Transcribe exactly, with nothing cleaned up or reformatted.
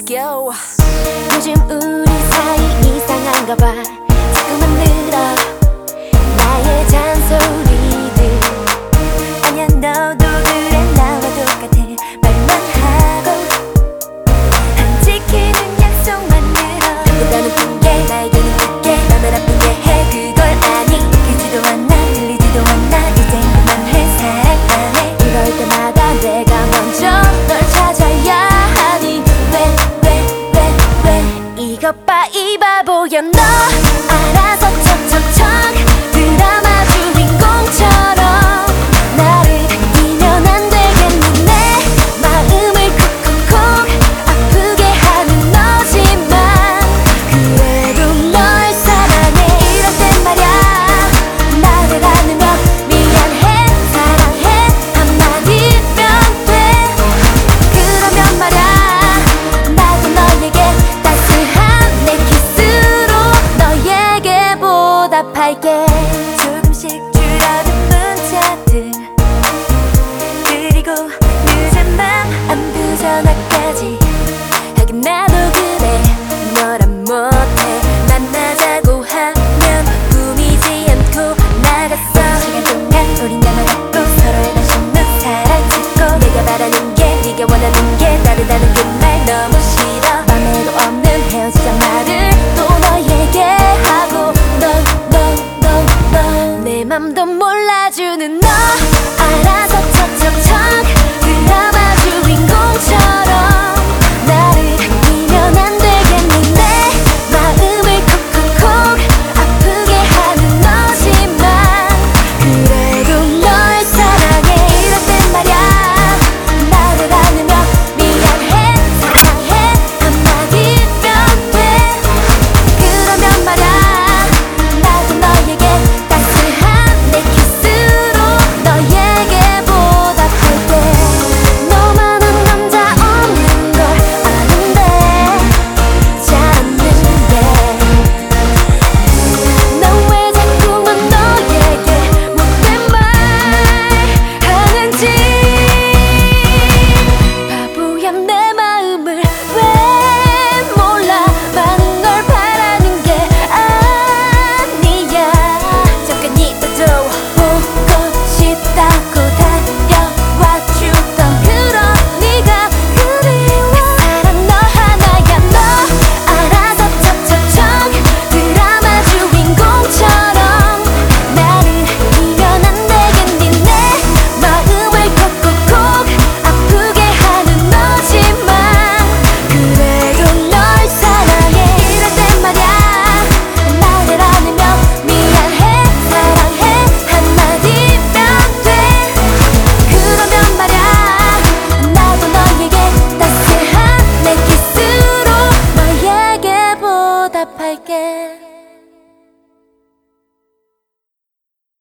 go. 요즘 우리 사이 이상한가 봐. 자꾸만 늘어 나의 잔소리들. 아냐 너도 그래 나와 똑같아. 말만 하고 안 지키는 약속만 늘어. 누군가는 핑계 나에게는 깊게 맘을 아프게 해. 그걸 아니 듣지도 않나 들리지도 않나 이젠 그만해. 사랑 안 해. 이럴 때마다 내가 먼저 널 찾아야 하니 왜 왜 왜 왜 이것 봐 이 바보야 너.